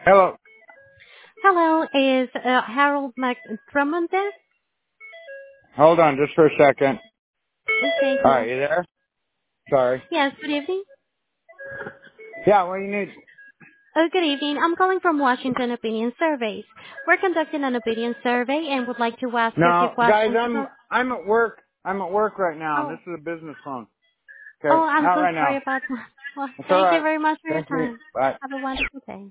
Hello. Hello, is Harold McDermott there? Hold on just for a second. Okay, All right, thanks. you there? Sorry. Yes, good evening. Yeah, what do you need? Good evening. I'm calling from Washington Opinion Surveys. We're conducting an opinion survey and would like to ask a few No, guys, questions I'm about... I'm at work. I'm at work right now. This Oh, is a business phone. oh, Okay, I'm not so right sorry now. about that. Well, That's all thank you right. very much for your Thank you. time. Bye. Have a wonderful day.